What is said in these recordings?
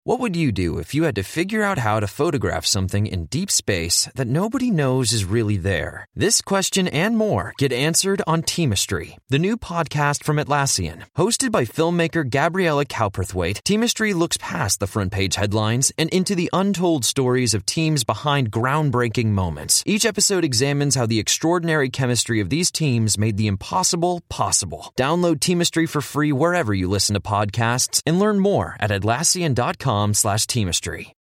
What would you do if you had to figure out how to photograph something in deep space that nobody knows is really there? This question and more get answered on Teamistry, the new podcast from Atlassian. Hosted by filmmaker Gabriella Cowperthwaite, Teamistry looks past the front page headlines and into the untold stories of teams behind groundbreaking moments. Each episode examines how the extraordinary chemistry of these teams made the impossible possible. Download Teamistry for free wherever you listen to podcasts and learn more at Atlassian.com/Teamistry.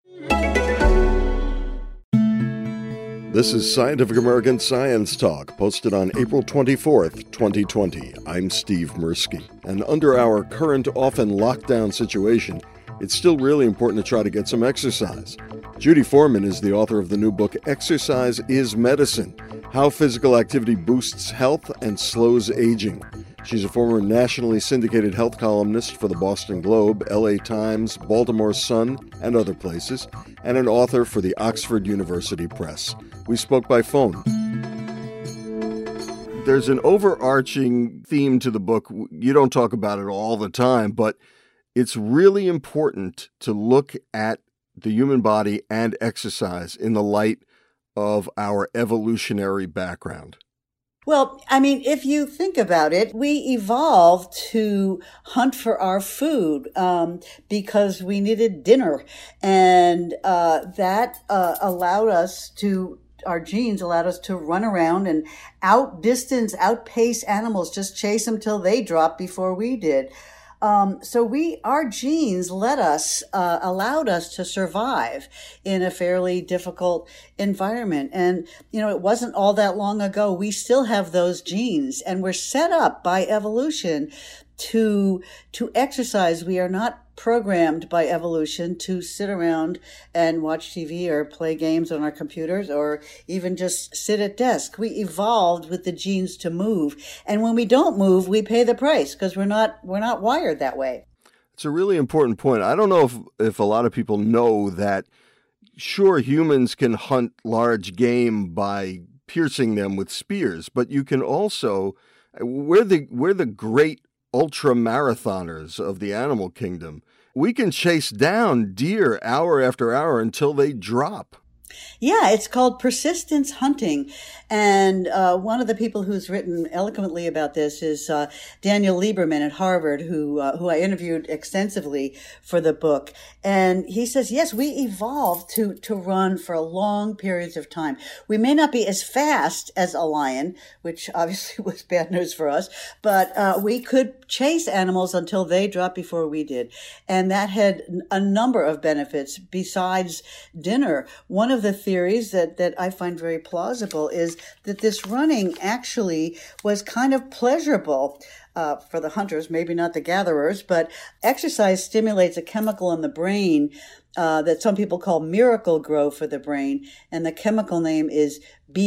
This is Scientific American Science Talk, posted on April 24th, 2020. I'm Steve Mirsky. And under our current, often lockdown situation, it's still really important to try to get some exercise. Judy Foreman is the author of the new book, Exercise is Medicine: How Physical Activity Boosts Health and Slows Aging. She's a former nationally syndicated health columnist for the Boston Globe, LA Times, Baltimore Sun, and other places, and an author for the Oxford University Press. We spoke by phone. There's an overarching theme to the book. You don't talk about it all the time, but it's really important to look at the human body and exercise in the light of our evolutionary background. Well, I mean, if you think about it, we evolved to hunt for our food because we needed dinner. And that allowed us to, our genes allowed us to run around and outpace animals, just chase them till they dropped before we did. So our genes allowed us to survive in a fairly difficult environment. And, it wasn't all that long ago. We still have those genes, and we're set up by evolution to exercise. We are not programmed by evolution to sit around and watch TV or play games on our computers or even just sit at desk. We evolved with the genes to move. And when we don't move, we pay the price because we're not wired that way. It's a really important point. I don't know if a lot of people know that, sure, humans can hunt large game by piercing them with spears, but you can also, we're the great ultra marathoners of the animal kingdom. We can chase down deer hour after hour until they drop. Yeah, it's called persistence hunting. And one of the people who's written eloquently about this is Daniel Lieberman at Harvard, who I interviewed extensively for the book. And he says, yes, we evolved to run for long periods of time. We may not be as fast as a lion, which obviously was bad news for us, but we could chase animals until they dropped before we did. And that had a number of benefits besides dinner. One of the theories that I find very plausible is that this running actually was kind of pleasurable for the hunters, maybe not the gatherers, but exercise stimulates a chemical in the brain that some people call miracle grow for the brain. And the chemical name is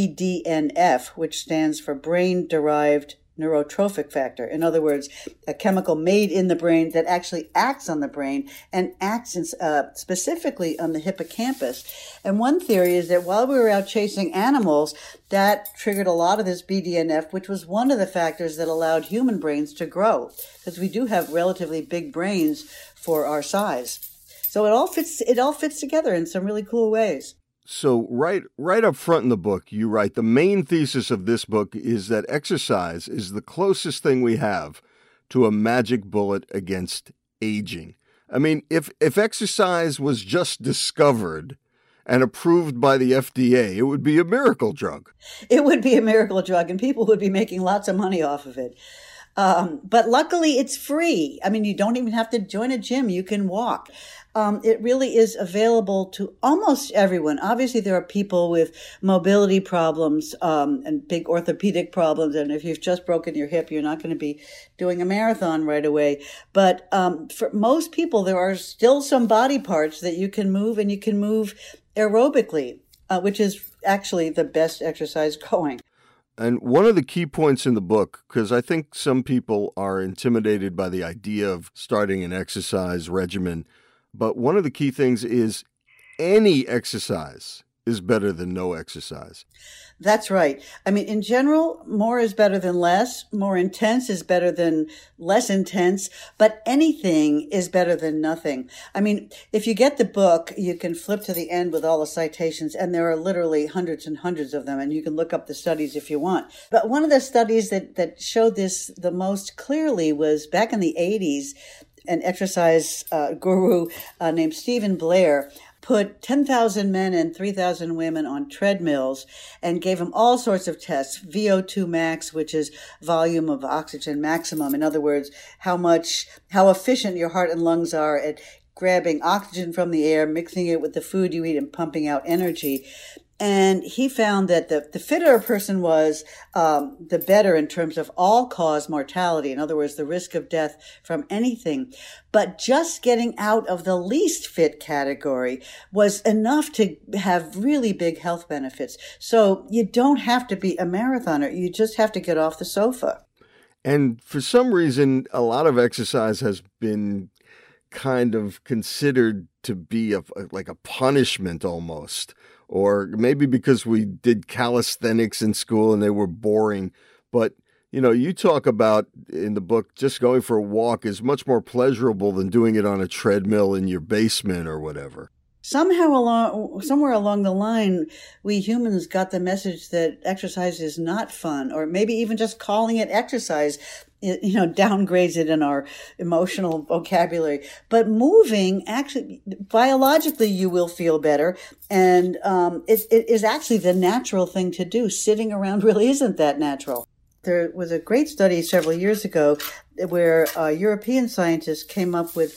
BDNF, which stands for brain-derived neurotrophic factor. In other words, a chemical made in the brain that actually acts on the brain and acts specifically on the hippocampus. And one theory is that while we were out chasing animals, that triggered a lot of this BDNF, which was one of the factors that allowed human brains to grow, because we do have relatively big brains for our size. So it all fits together in some really cool ways. So right up front in the book, you write, the main thesis of this book is that exercise is the closest thing we have to a magic bullet against aging. I mean, if exercise was just discovered and approved by the FDA, it would be a miracle drug. It would be a miracle drug, and people would be making lots of money off of it. But luckily, it's free. I mean, you don't even have to join a gym. You can walk. It really is available to almost everyone. Obviously, there are people with mobility problems and big orthopedic problems. And if you've just broken your hip, you're not going to be doing a marathon right away. But for most people, there are still some body parts that you can move, and you can move aerobically, which is actually the best exercise going. And one of the key points in the book, because I think some people are intimidated by the idea of starting an exercise regimen, but one of the key things is any exercise is better than no exercise. That's right. I mean, in general, more is better than less. More intense is better than less intense, but anything is better than nothing. I mean, if you get the book, you can flip to the end with all the citations, and there are literally hundreds and hundreds of them, and you can look up the studies if you want. But one of the studies that showed this the most clearly was back in the 80s, an exercise guru named Stephen Blair put 10,000 men and 3,000 women on treadmills and gave them all sorts of tests. VO2 max, which is volume of oxygen maximum. In other words, how efficient your heart and lungs are at grabbing oxygen from the air, mixing it with the food you eat, and pumping out energy. And he found that the fitter a person was, the better in terms of all-cause mortality. In other words, the risk of death from anything. But just getting out of the least fit category was enough to have really big health benefits. So you don't have to be a marathoner. You just have to get off the sofa. And for some reason, a lot of exercise has been kind of considered to be like a punishment almost. Or maybe because we did calisthenics in school and they were boring. But, you talk about in the book, just going for a walk is much more pleasurable than doing it on a treadmill in your basement or whatever. Somewhere along the line, we humans got the message that exercise is not fun, or maybe even just calling it exercise, downgrades it in our emotional vocabulary. But moving, actually, biologically, you will feel better. And it is actually the natural thing to do. Sitting around really isn't that natural. There was a great study several years ago where European scientists came up with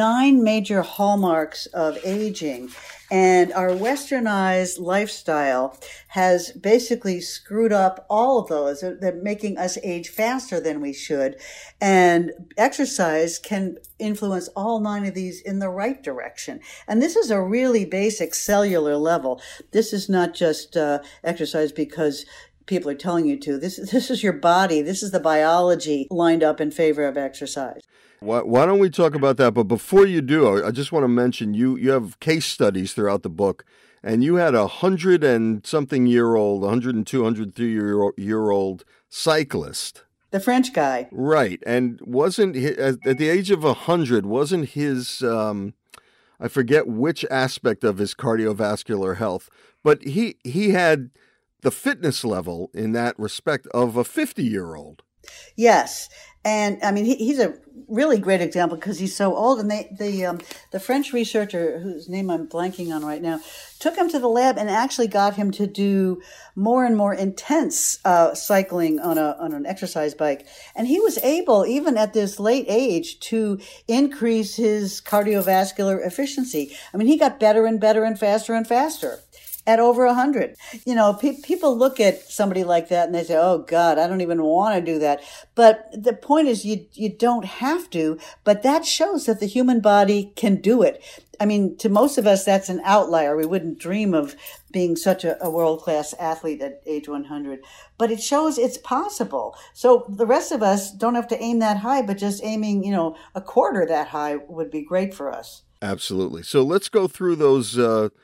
9 major hallmarks of aging. And our westernized lifestyle has basically screwed up all of those. They're making us age faster than we should. And exercise can influence all 9 of these in the right direction. And this is a really basic cellular level. This is not just exercise because people are telling you to. This is your body. This is the biology lined up in favor of exercise. Why don't we talk about that? But before you do, I just want to mention you have case studies throughout the book, and you had 102, 103-year-old cyclist. The French guy. Right. And wasn't at the age of 100, wasn't his, I forget which aspect of his cardiovascular health, but he had the fitness level in that respect of a 50-year-old. Yes. And I mean, he's a really great example because he's so old. And the French researcher, whose name I'm blanking on right now, took him to the lab and actually got him to do more and more intense cycling on an exercise bike. And he was able, even at this late age, to increase his cardiovascular efficiency. I mean, he got better and better and faster at over 100. People look at somebody like that and they say, oh God, I don't even want to do that. But the point is you don't have to, but that shows that the human body can do it. I mean, to most of us, that's an outlier. We wouldn't dream of being such a world-class athlete at age 100, but it shows it's possible. So the rest of us don't have to aim that high, but just aiming, a quarter that high would be great for us. Absolutely. So let's go through those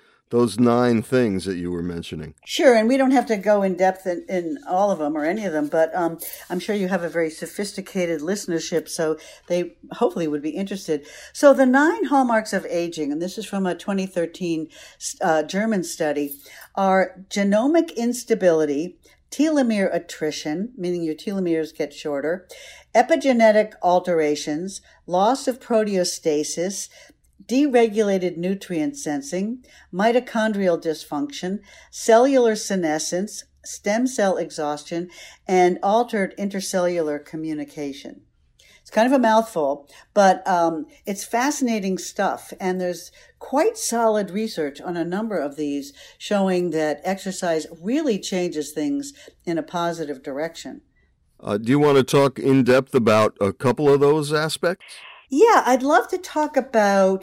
9 things that you were mentioning. Sure, and we don't have to go in depth in all of them or any of them, but I'm sure you have a very sophisticated listenership, so they hopefully would be interested. So the 9 hallmarks of aging, and this is from a 2013 German study, are genomic instability, telomere attrition, meaning your telomeres get shorter, epigenetic alterations, loss of proteostasis, deregulated nutrient sensing, mitochondrial dysfunction, cellular senescence, stem cell exhaustion, and altered intercellular communication. It's kind of a mouthful, but it's fascinating stuff. And there's quite solid research on a number of these showing that exercise really changes things in a positive direction. Do you want to talk in depth about a couple of those aspects? Yeah, I'd love to talk about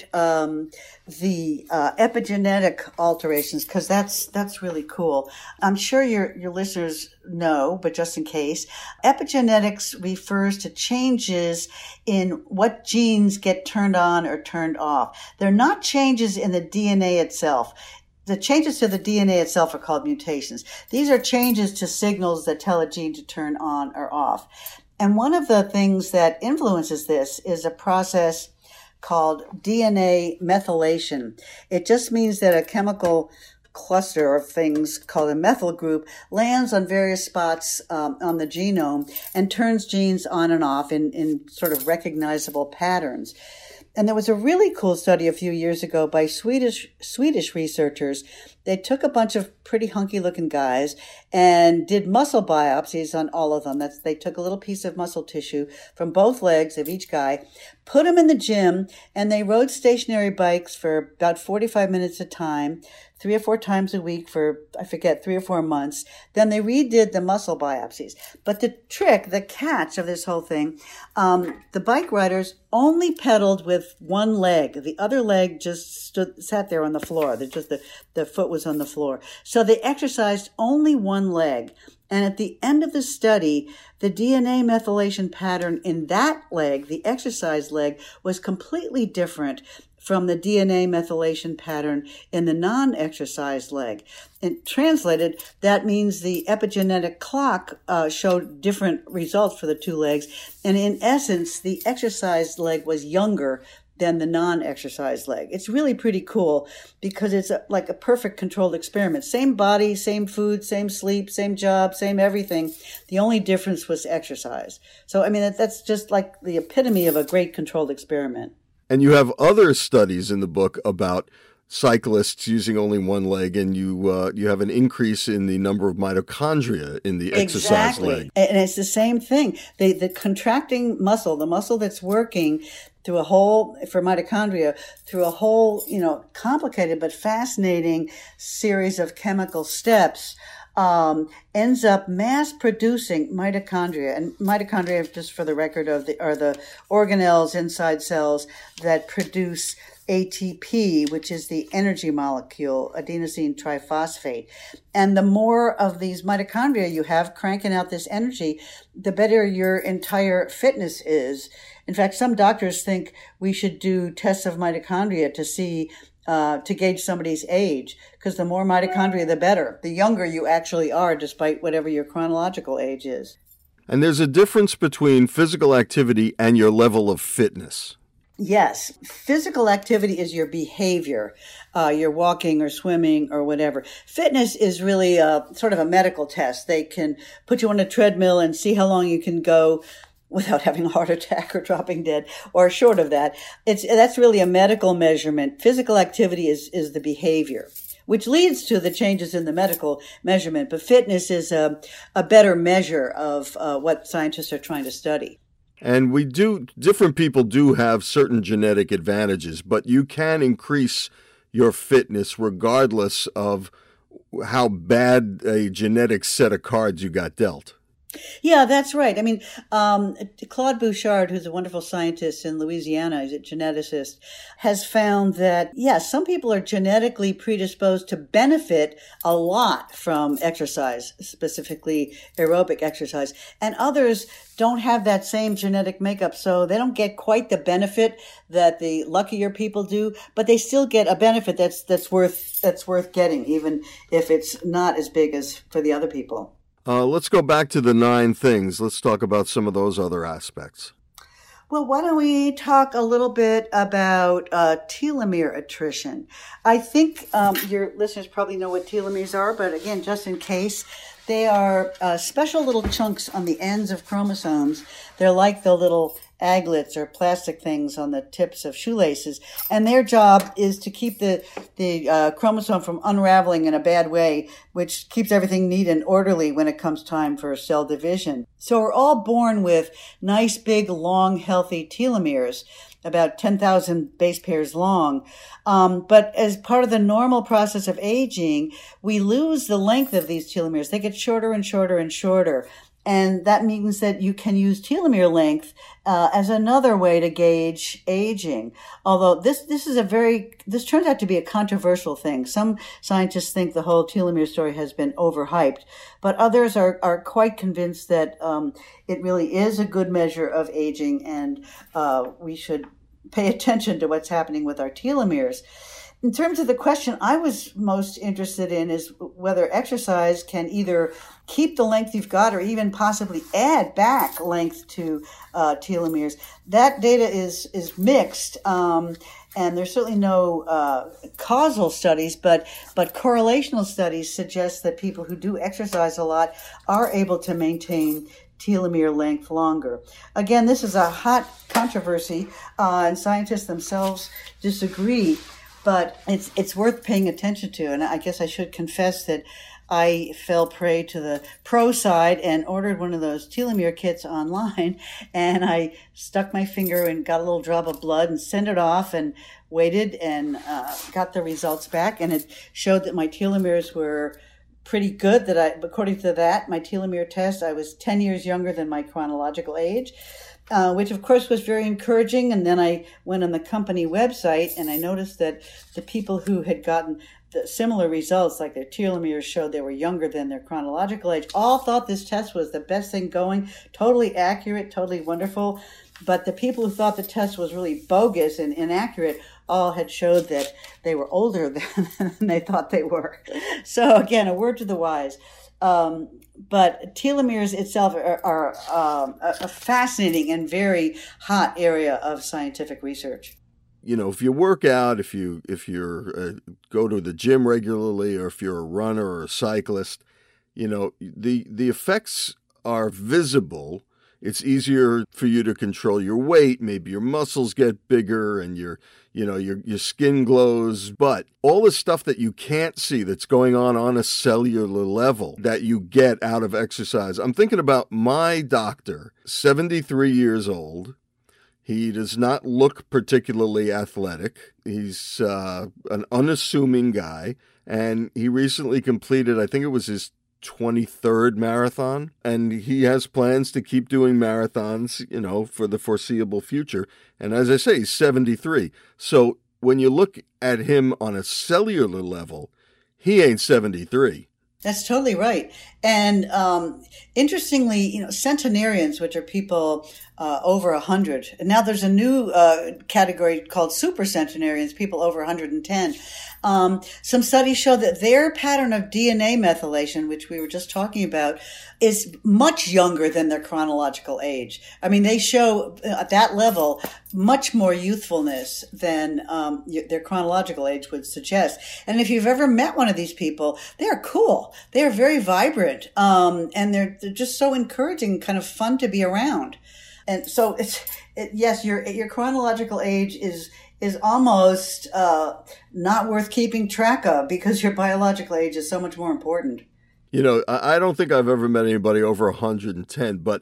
the epigenetic alterations because that's really cool. I'm sure your listeners know, but just in case, epigenetics refers to changes in what genes get turned on or turned off. They're not changes in the DNA itself. The changes to the DNA itself are called mutations. These are changes to signals that tell a gene to turn on or off. And one of the things that influences this is a process called DNA methylation. It just means that a chemical cluster of things called a methyl group lands on various spots on the genome and turns genes on and off in sort of recognizable patterns. And there was a really cool study a few years ago by Swedish researchers. They took a bunch of pretty hunky-looking guys and did muscle biopsies on all of them. They took a little piece of muscle tissue from both legs of each guy, put them in the gym, and they rode stationary bikes for about 45 minutes at a time, 3 or 4 times a week for, 3 or 4 months. Then they redid the muscle biopsies. But the catch of this whole thing, the bike riders only pedaled with one leg. The other leg just sat there on the floor. The foot was on the floor. So they exercised only one leg. And at the end of the study, the DNA methylation pattern in that leg, the exercise leg, was completely different from the DNA methylation pattern in the non-exercise leg. And translated, that means the epigenetic clock showed different results for the two legs. And in essence, the exercise leg was younger than the non-exercise leg. It's really pretty cool because it's like a perfect controlled experiment. Same body, same food, same sleep, same job, same everything. The only difference was exercise. So, I mean, that's just like the epitome of a great controlled experiment. And you have other studies in the book about cyclists using only one leg, and you have an increase in the number of mitochondria in the exercise leg. And it's the same thing. The contracting muscle, the muscle that's working through for mitochondria, through a whole, complicated but fascinating series of chemical steps, ends up mass producing mitochondria. And mitochondria, just for the record, are the organelles inside cells that produce ATP, which is the energy molecule, adenosine triphosphate. And the more of these mitochondria you have cranking out this energy, the better your entire fitness is. In fact, some doctors think we should do tests of mitochondria to see to gauge somebody's age, because the more mitochondria, the better. The younger you actually are, despite whatever your chronological age is. And there's a difference between physical activity and your level of fitness. Yes. Physical activity is your behavior. You're walking or swimming or whatever. Fitness is really sort of a medical test. They can put you on a treadmill and see how long you can go without having a heart attack or dropping dead, or short of that. That's really a medical measurement. Physical activity is the behavior, which leads to the changes in the medical measurement. But fitness is a better measure of what scientists are trying to study. And different people do have certain genetic advantages, but you can increase your fitness regardless of how bad a genetic set of cards you got dealt. Yeah, that's right. I mean, Claude Bouchard, who's a wonderful scientist in Louisiana, he's a geneticist, has found that, some people are genetically predisposed to benefit a lot from exercise, specifically aerobic exercise, and others don't have that same genetic makeup, so they don't get quite the benefit that the luckier people do, but they still get a benefit that's worth getting, even if it's not as big as for the other people. Let's go back to the 9 things. Let's talk about some of those other aspects. Well, why don't we talk a little bit about telomere attrition? I think your listeners probably know what telomeres are, but again, just in case, they are special little chunks on the ends of chromosomes. They're like the little aglets or plastic things on the tips of shoelaces, and their job is to keep the chromosome from unraveling in a bad way, which keeps everything neat and orderly when it comes time for cell division. So we're all born with nice, big, long, healthy telomeres, about 10,000 base pairs long. But as part of the normal process of aging, we lose the length of these telomeres. They get shorter and shorter and shorter. And that means that you can use telomere length as another way to gauge aging. Although this turns out to be a controversial thing. Some scientists think the whole telomere story has been overhyped, but others are quite convinced that it really is a good measure of aging, and we should pay attention to what's happening with our telomeres. In terms of the question I was most interested in is whether exercise can either keep the length you've got or even possibly add back length to telomeres. That data is mixed, and there's certainly no causal studies, but correlational studies suggest that people who do exercise a lot are able to maintain telomere length longer. Again, this is a hot controversy, and scientists themselves disagree, but it's worth paying attention to. And I guess I should confess that I fell prey to the pro side and ordered one of those telomere kits online, and I stuck my finger and got a little drop of blood and sent it off and waited and got the results back, and it showed that my telomeres were pretty good. According to that, my telomere test, I was 10 years younger than my chronological age, which of course was very encouraging. And then I went on the company website and I noticed that the people who had gotten the similar results, like their telomeres showed they were younger than their chronological age, all thought this test was the best thing going, totally accurate, totally wonderful. But the people who thought the test was really bogus and inaccurate all had showed that they were older than they thought they were. So again, a word to the wise. But telomeres itself are a fascinating and very hot area of scientific research. You know, if you work out, if you're go to the gym regularly, or if you're a runner or a cyclist, you know, the effects are visible. It's easier for you to control your weight. Maybe your muscles get bigger and your skin glows. But all the stuff that you can't see that's going on a cellular level that you get out of exercise. I'm thinking about my doctor, 73 years old. He does not look particularly athletic. He's an unassuming guy. And he recently completed, I think it was his 23rd marathon, and he has plans to keep doing marathons, you know, for the foreseeable future. And as I say, he's 73. So when you look at him on a cellular level, he ain't 73. That's totally right. And interestingly, you know, centenarians, which are people over 100, and now there's a new category called supercentenarians, people over 110. Some studies show that their pattern of DNA methylation, which we were just talking about, is much younger than their chronological age. I mean, they show at that level much more youthfulness than their chronological age would suggest. And if you've ever met one of these people, they're cool. They're very vibrant, and they're just so encouraging, kind of fun to be around. And so yes, your chronological age is almost not worth keeping track of because your biological age is so much more important. You know, I don't think I've ever met anybody over 110, but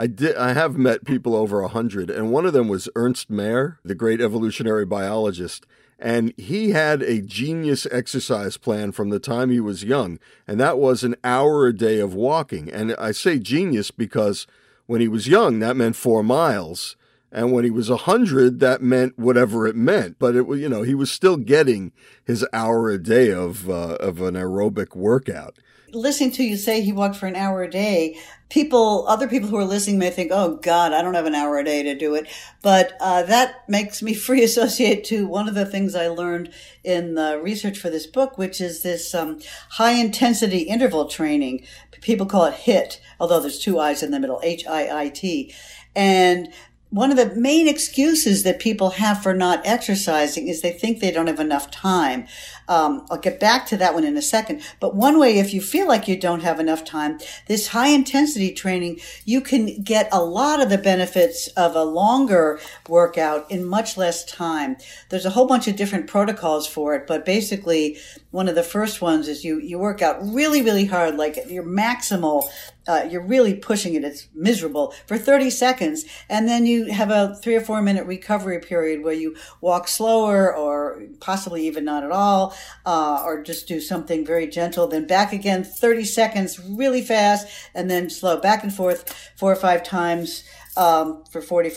I have met people over 100, and one of them was Ernst Mayr, the great evolutionary biologist, and he had a genius exercise plan from the time he was young, and that was an hour a day of walking. And I say genius because when he was young, that meant 4 miles. And when he was 100, that meant whatever it meant. But it, you know, he was still getting his hour a day of an aerobic workout. Listening to you say he walked for an hour a day, other people who are listening may think, oh God, I don't have an hour a day to do it. But that makes me free associate to one of the things I learned in the research for this book, which is this high intensity interval training. People call it HIIT, although there's 2 I's in the middle, HIIT. And one of the main excuses that people have for not exercising is they think they don't have enough time. I'll get back to that one in a second. But one way, if you feel like you don't have enough time, this high intensity training, you can get a lot of the benefits of a longer workout in much less time. There's a whole bunch of different protocols for it, but basically one of the first ones is you work out really, really hard, like your maximal, you're really pushing it. It's miserable for 30 seconds. And then you have a 3 or 4 minute recovery period where you walk slower or possibly even not at all, or just do something very gentle. Then back again, 30 seconds really fast, and then slow back and forth 4 or 5 times. For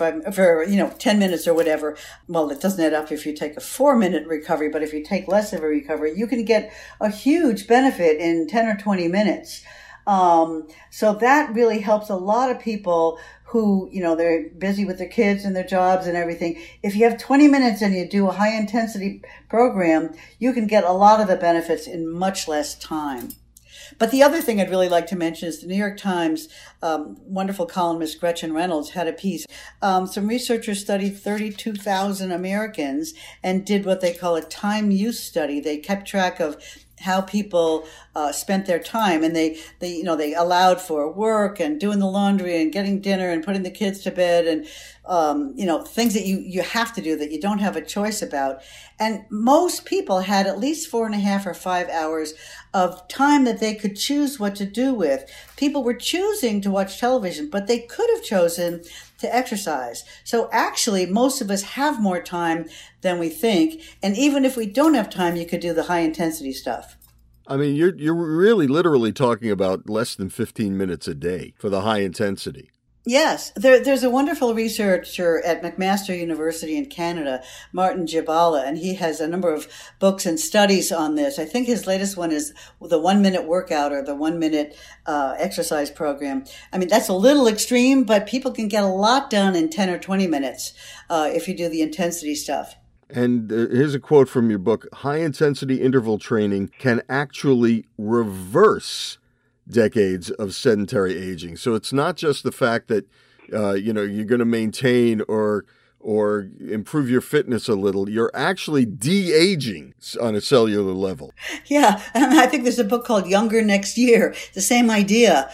10 minutes or whatever. Well, it doesn't add up if you take a 4-minute recovery, but if you take less of a recovery, you can get a huge benefit in 10 or 20 minutes. So that really helps a lot of people who, they're busy with their kids and their jobs and everything. If you have 20 minutes and you do a high intensity program, you can get a lot of the benefits in much less time. But the other thing I'd really like to mention is the New York Times wonderful columnist Gretchen Reynolds had a piece. Some researchers studied 32,000 Americans and did what they call a time use study. They kept track of how people spent their time, and they allowed for work and doing the laundry and getting dinner and putting the kids to bed and things that you have to do that you don't have a choice about. And most people had at least 4.5 or 5 hours of time that they could choose what to do with. People were choosing to watch television, but they could have chosen to exercise. So actually, most of us have more time than we think. And even if we don't have time, you could do the high intensity stuff. I mean, you're really literally talking about less than 15 minutes a day for the high intensity. Yes, there's a wonderful researcher at McMaster University in Canada, Martin Jibala, and he has a number of books and studies on this. I think his latest one is the 1 minute workout or the 1 minute exercise program. I mean, that's a little extreme, but people can get a lot done in 10 or 20 minutes if you do the intensity stuff. And here's a quote from your book. High-intensity interval training can actually reverse decades of sedentary aging. So it's not just the fact that, you're going to maintain or improve your fitness a little. You're actually de-aging on a cellular level. Yeah, and I think there's a book called Younger Next Year. The same idea.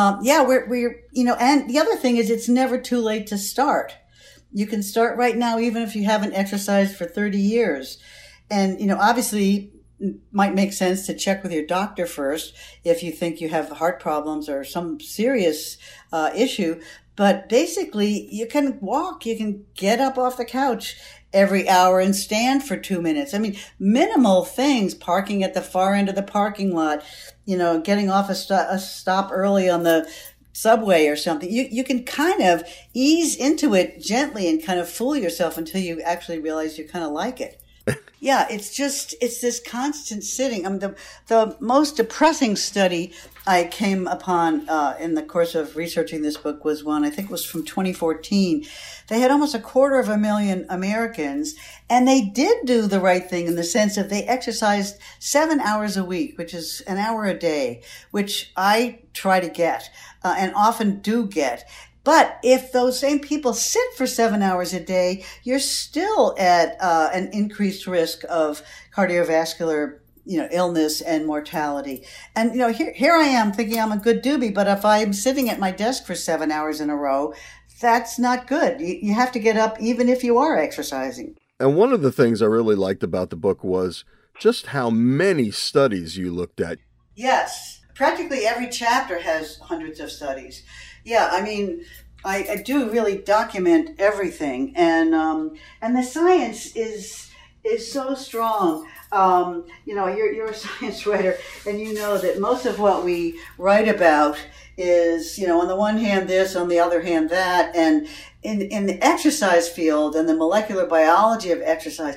We're and the other thing is it's never too late to start. You can start right now, even if you haven't exercised for 30 years. And, obviously it might make sense to check with your doctor first if you think you have heart problems or some serious issue. But basically, you can walk, you can get up off the couch every hour and stand for 2 minutes. I mean, minimal things, parking at the far end of the parking lot, getting off a stop early on the subway or something. You can kind of ease into it gently and kind of fool yourself until you actually realize you kind of like it. Yeah, it's this constant sitting. The most depressing study I came upon in the course of researching this book was one, I think it was from 2014. They had almost 250,000 Americans, and they did do the right thing in the sense that they exercised 7 hours a week, which is an hour a day, which I try to get and often do get. But if those same people sit for 7 hours a day, you're still at an increased risk of cardiovascular, illness and mortality. And, here I am thinking I'm a good doobie, but if I'm sitting at my desk for 7 hours in a row, that's not good. You have to get up even if you are exercising. And one of the things I really liked about the book was just how many studies you looked at. Yes. Practically every chapter has hundreds of studies. Yeah, I mean, I do really document everything, and the science is so strong. You're a science writer, and you know that most of what we write about is, on the one hand this, on the other hand that, and in the exercise field and the molecular biology of exercise,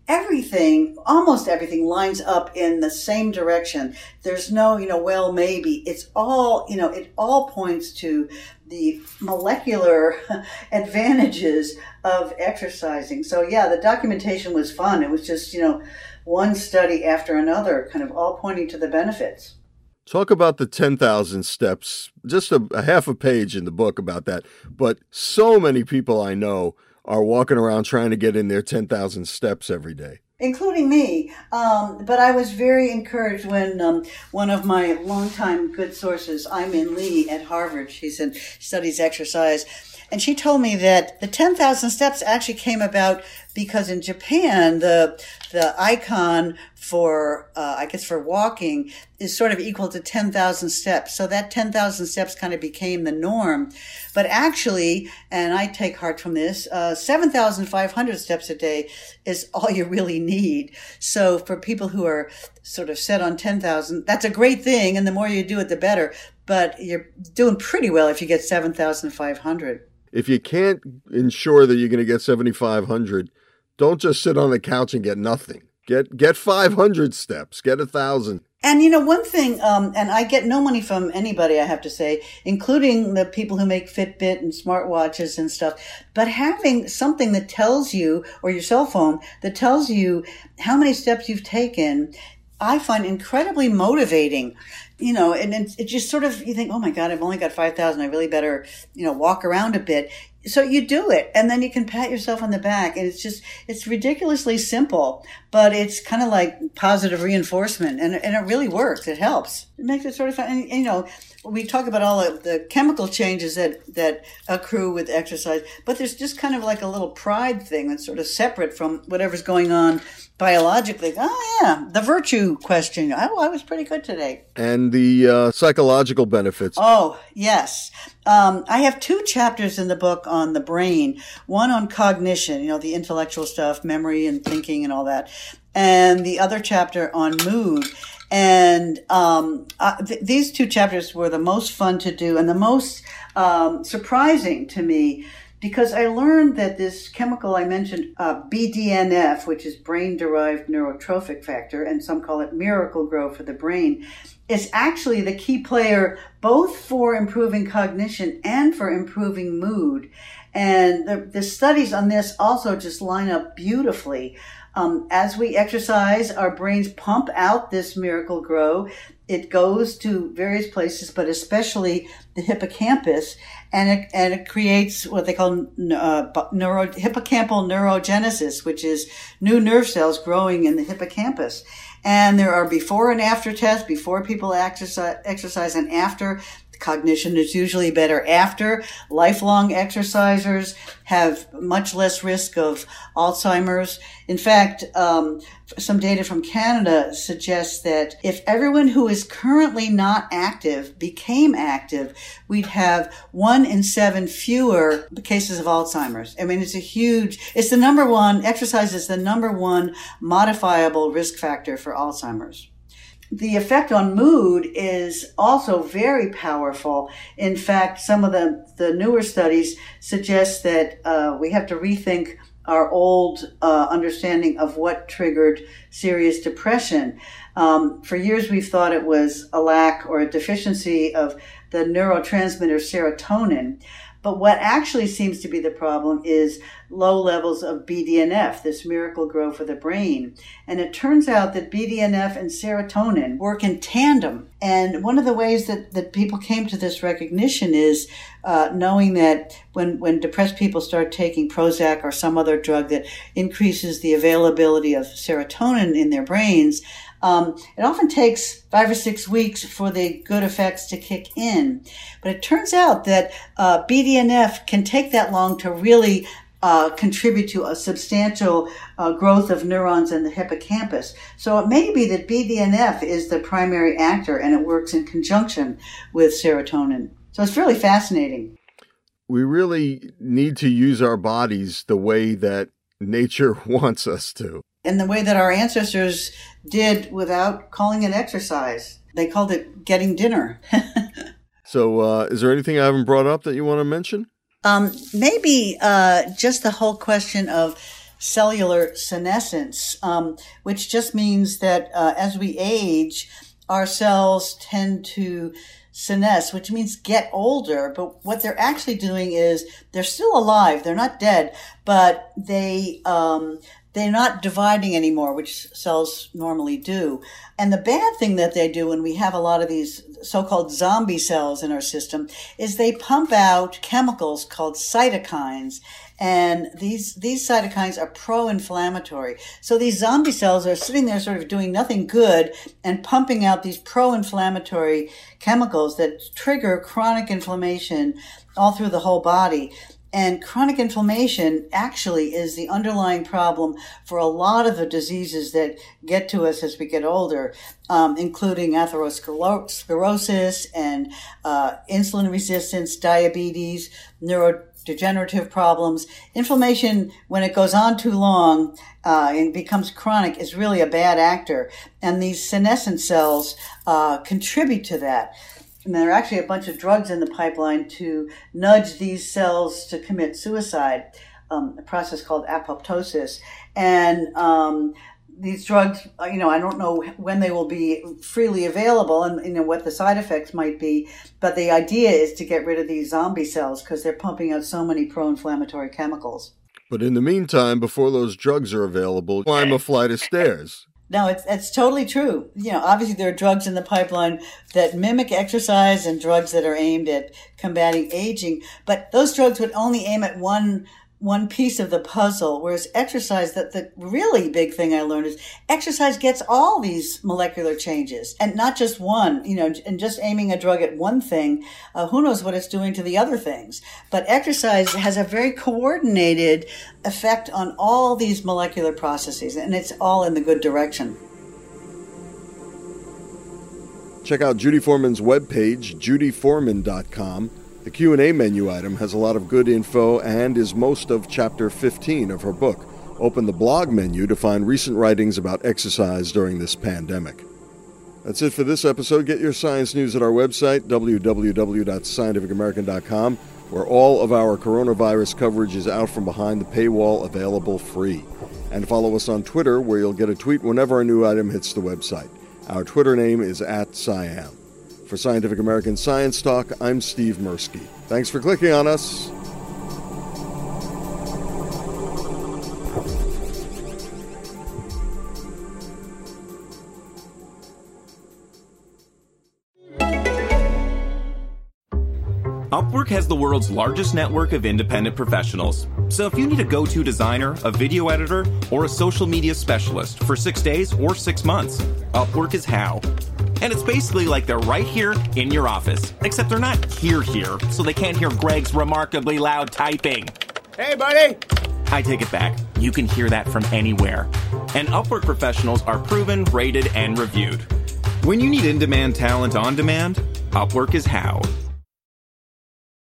almost everything lines up in the same direction. There's no, well, maybe. It's all, it all points to the molecular advantages of exercising. So yeah, the documentation was fun. It was just, one study after another, kind of all pointing to the benefits. Talk about the 10,000 steps, just a half a page in the book about that. But so many people I know are walking around trying to get in their 10,000 steps every day. Including me. But I was very encouraged when one of my longtime good sources, Aimin Lee at Harvard, studies exercise, and she told me that the 10,000 steps actually came about because in Japan, the icon for, for walking is sort of equal to 10,000 steps. So that 10,000 steps kind of became the norm. But actually, and I take heart from this, 7,500 steps a day is all you really need. So for people who are sort of set on 10,000, that's a great thing. And the more you do it, the better. But you're doing pretty well if you get 7,500. If you can't ensure that you're going to get 7,500, don't just sit on the couch and get nothing. Get 500 steps, get 1,000. And, one thing, and I get no money from anybody, I have to say, including the people who make Fitbit and smartwatches and stuff, but having something that tells you, or your cell phone, that tells you how many steps you've taken, I find incredibly motivating. And it just sort of, you think, oh my God, I've only got 5,000. I really better, walk around a bit. So you do it, and then you can pat yourself on the back, and it's ridiculously simple, but it's kind of like positive reinforcement, and it really works. It helps. It makes it sort of fun. And, we talk about all of the chemical changes that accrue with exercise, but there's just kind of like a little pride thing that's sort of separate from whatever's going on biologically. Oh yeah, the virtue question. I was pretty good today. And the psychological benefits. Oh, yes. I have 2 chapters in the book on the brain, one on cognition, the intellectual stuff, memory and thinking and all that, and the other chapter on mood. And these 2 chapters were the most fun to do and the most surprising to me, because I learned that this chemical I mentioned, BDNF, which is brain-derived neurotrophic factor, and some call it Miracle-Gro for the brain, is actually the key player both for improving cognition and for improving mood. And the studies on this also just line up beautifully. As we exercise, our brains pump out this Miracle-Gro. It goes to various places, but especially the hippocampus, and it creates what they call hippocampal neurogenesis, which is new nerve cells growing in the hippocampus. And there are before and after tests, before people exercise and after. Cognition is usually better after. Lifelong exercisers have much less risk of Alzheimer's. In fact, some data from Canada suggests that if everyone who is currently not active became active, we'd have 1 in 7 fewer cases of Alzheimer's. I mean, it's the number one, exercise is the number one modifiable risk factor for Alzheimer's. The effect on mood is also very powerful. In fact, some of the newer studies suggest that we have to rethink our old understanding of what triggered serious depression. For years, we've thought it was a lack or a deficiency of the neurotransmitter serotonin. But what actually seems to be the problem is low levels of BDNF, this Miracle-Gro for the brain. And it turns out that BDNF and serotonin work in tandem. And one of the ways that people came to this recognition is knowing that when depressed people start taking Prozac or some other drug that increases the availability of serotonin in their brains, it often takes 5 or 6 weeks for the good effects to kick in. But it turns out that BDNF can take that long to really contribute to a substantial growth of neurons in the hippocampus. So it may be that BDNF is the primary actor and it works in conjunction with serotonin. So it's really fascinating. We really need to use our bodies the way that nature wants us to. In the way that our ancestors did without calling it exercise. They called it getting dinner. So is there anything I haven't brought up that you want to mention? Maybe just the whole question of cellular senescence, which just means that as we age, our cells tend to senesce, which means get older. But what they're actually doing is they're still alive. They're not dead, but they're not dividing anymore, which cells normally do. And the bad thing that they do when we have a lot of these so-called zombie cells in our system is they pump out chemicals called cytokines. And these cytokines are pro-inflammatory. So these zombie cells are sitting there sort of doing nothing good and pumping out these pro-inflammatory chemicals that trigger chronic inflammation all through the whole body. And chronic inflammation actually is the underlying problem for a lot of the diseases that get to us as we get older, including atherosclerosis and insulin resistance, diabetes, neurodegenerative problems. Inflammation, when it goes on too long and becomes chronic, is really a bad actor. And these senescent cells contribute to that. And there are actually a bunch of drugs in the pipeline to nudge these cells to commit suicide, a process called apoptosis. And these drugs, I don't know when they will be freely available and what the side effects might be, but the idea is to get rid of these zombie cells because they're pumping out so many pro-inflammatory chemicals. But in the meantime, before those drugs are available, climb a flight of stairs. No, it's totally true. Obviously there are drugs in the pipeline that mimic exercise and drugs that are aimed at combating aging, but those drugs would only aim at one piece of the puzzle, whereas exercise, the really big thing I learned is exercise gets all these molecular changes and not just one, and just aiming a drug at one thing, who knows what it's doing to the other things. But exercise has a very coordinated effect on all these molecular processes, and it's all in the good direction. Check out Judy Foreman's webpage, judyforeman.com. The Q&A menu item has a lot of good info and is most of Chapter 15 of her book. Open the blog menu to find recent writings about exercise during this pandemic. That's it for this episode. Get your science news at our website, www.scientificamerican.com, where all of our coronavirus coverage is out from behind the paywall, available free. And follow us on Twitter, where you'll get a tweet whenever a new item hits the website. Our Twitter name is @SciAm. For Scientific American Science Talk, I'm Steve Mirsky. Thanks for clicking on us. Upwork has the world's largest network of independent professionals. So if you need a go-to designer, a video editor, or a social media specialist for 6 days or 6 months, Upwork is how. And it's basically like they're right here in your office, except they're not here, so they can't hear Greg's remarkably loud typing. Hey, buddy! I take it back. You can hear that from anywhere. And Upwork professionals are proven, rated, and reviewed. When you need in-demand talent on demand, Upwork is how.